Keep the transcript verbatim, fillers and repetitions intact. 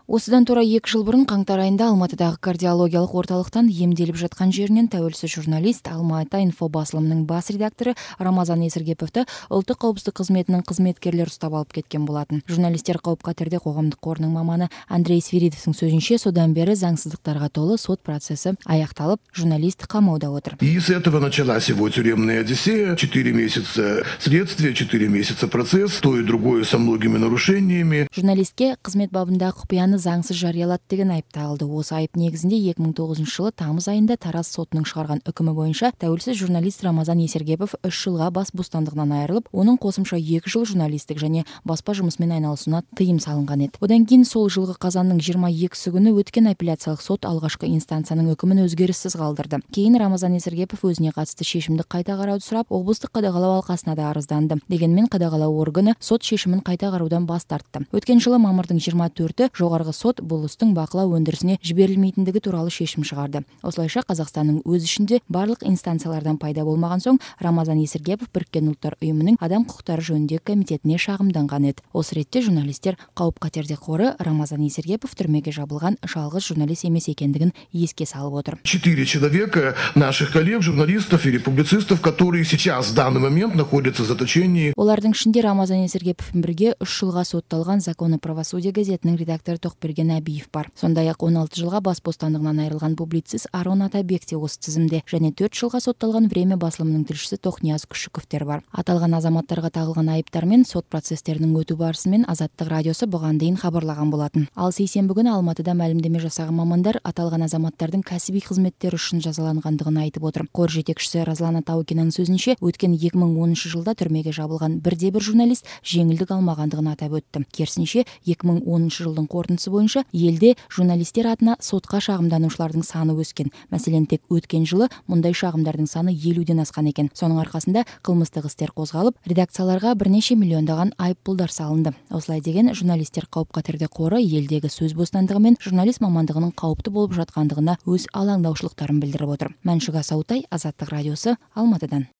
Осыдан тура екі жыл бұрын қаңтар айында Алматыдағы кардиологиялық орталықтан емделіп жатқан жерінен тәуелсіз журналист, Алматы инфо басылымының бас редакторы Рамазан Есіргеповті ұлттық қауіпсіздік қызметінің қызметкерлері ұстап алып кеткен болатын. Журналистер қауіп-қатерде қоғамдық қорының маманы Андрей Свиридовтың сөзінше, содан бері заңсыздықтарға толы сот процесі аяқталып, журналист қамауда отыр. И с этого началась его тюремная одиссея. Четыре месяца следствия, четыре месяца процесс, то и другое со многими нарушениями. Журналистке қызмет бабындағы құпияны заңсыз жариялады деген айып тағылды. Осы айып негізінде екі мың тоғызыншы жылы тамыз айында Тараз сотының шығарған үкімі бойынша тәуелсіз журналист Рамазан Есіргепов үш жылға бас бостандығынан айырылып, оның қосымша екі жыл журналистік және баспа жұмысымен айналысуына тыйым салынған еді. Одан кейін сол жылғы қазанның жиырма екісі күні өткен апелляциялық сот алғашқы инстанцияның үкімін өзгеріссіз қалдырды. Кейін Рамазан Есіргепов өзіне қатысты шешімді қайта қарауды сұрап, облыстық қадағалау алқасына да арызданды. Дегенмен қадағалау органы сот шешімін қайта қараудан бас тартты. Өткен жылы мамырдың жиырма төрті жоғарғы сот бұл істің бақылау өндірісіне жіберілмейтіндігі туралы шешім шығарды. Осылайша Қазақстанның өз ішінде барлық инстанциялардан пайда болмаған соң, Рамазан Есіргепов Біріккен ұлттар ұйымының адам құқықтары жөніндегі комитетіне шағымданған еді. Осы ретте журналистер қауіп-қатерде қоры Рамазан Есіргепов түрмеге жабылған жалғыз журналист емес екендігін еске салып отыр. Четыре человека, наших коллег, журналистов или публицистов, которые сейчас в данный момент находятся в заточении. Олардың ішінде Рамазан Есіргеповпен бірге үш жылға сотталған «Закон и правосудие» газетінің редакторы Тоқберген Әбиев бар. Сондай-ақ он алты жылға бас бостандығынан айырылған публицист Арон Атабек те осы тізімде, және төрт жылға сотталған «Время» басылымының тілшісі Тоқнияз Күшіковтер бар. Аталған азаматтарға тағылған айыптармен сот процестерінің өту барысымен Азаттық радиосы бұған дейін хабарлаған болатын. Ал сейсенбі күні Алматыда мәлімдеме жасаған мамандар аталған азаматтардың кәсіби қызметтері үшін жазаланғандығын айтып отыр. Қор жетекшісі Разлан Атаукиннің сөзінше, өткен екі мың оныншы жылда түрмеге жабылған бірде бір журналист жеңілдік алмағандығын атап өтті. Керісінше, екі мың оныншы жылдың қорытындысы бойынша елде журналистер атына сотқа шағымданушылардың саны өскен. Мәселен, тек өткен жылы мұндай шағымдардың саны елуден асқан екен. Соның арқасында қылмыстық істер қозғалып, редакцияларға бірнеше миллиондаған айыппұлдар салынды. Осылай деген журналистер қауіп-қатерде қоры елдегі сөз бостандығы мен журналист мамандығының қауіпті болып жатқандығына өз алаңдаушылықтарын білдіріп отыр. Мәншүк Асаутай, Азаттық радиосы, Алматыдан.